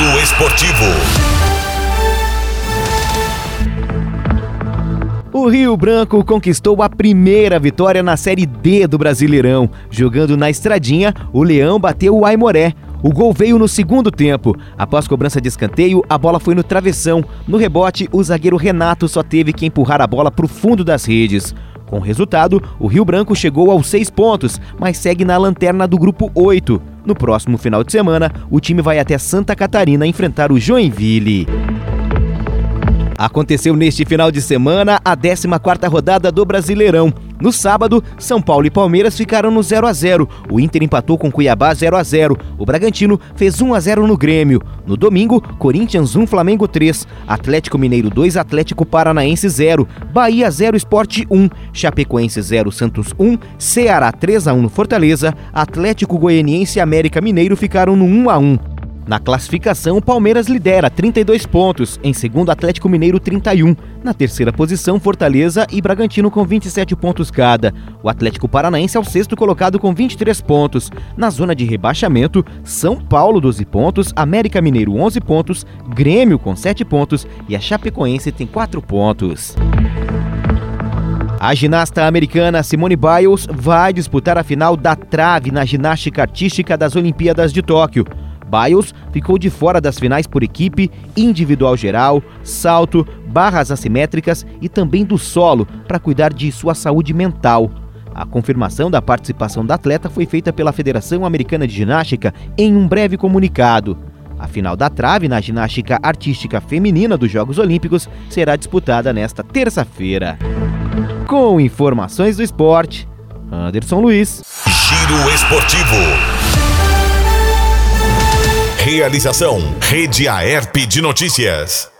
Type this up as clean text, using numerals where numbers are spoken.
Giro Esportivo. O Rio Branco conquistou a primeira vitória na Série D do Brasileirão. Jogando na Estradinha, o Leão bateu o Aimoré. O gol veio no segundo tempo. Após cobrança de escanteio, a bola foi no travessão. No rebote, o zagueiro Renato só teve que empurrar a bola para o fundo das redes. Com o resultado, o Rio Branco chegou aos 6 pontos, mas segue na lanterna do grupo 8. No próximo final de semana, o time vai até Santa Catarina enfrentar o Joinville. Aconteceu neste final de semana a 14ª rodada do Brasileirão. No sábado, São Paulo e Palmeiras ficaram no 0-0. O Inter empatou com Cuiabá 0-0. O Bragantino fez 1-0 no Grêmio. No domingo, Corinthians 1, Flamengo 3. Atlético Mineiro 2, Atlético Paranaense 0. Bahia 0, Sport 1. Chapecoense 0, Santos 1. Ceará 3-1 no Fortaleza. Atlético Goianiense e América Mineiro ficaram no 1-1. Na classificação, o Palmeiras lidera 32 pontos, em segundo Atlético Mineiro 31, na terceira posição Fortaleza e Bragantino com 27 pontos cada. O Atlético Paranaense é o sexto colocado com 23 pontos. Na zona de rebaixamento, São Paulo 12 pontos, América Mineiro 11 pontos, Grêmio com 7 pontos e a Chapecoense tem 4 pontos. A ginasta americana Simone Biles vai disputar a final da trave na ginástica artística das Olimpíadas de Tóquio. Biles ficou de fora das finais por equipe, individual geral, salto, barras assimétricas e também do solo para cuidar de sua saúde mental. A confirmação da participação da atleta foi feita pela Federação Americana de Ginástica em um breve comunicado. A final da trave na ginástica artística feminina dos Jogos Olímpicos será disputada nesta terça-feira. Com informações do esporte, Anderson Luiz. Giro Esportivo. Realização: Rede Aerp de Notícias.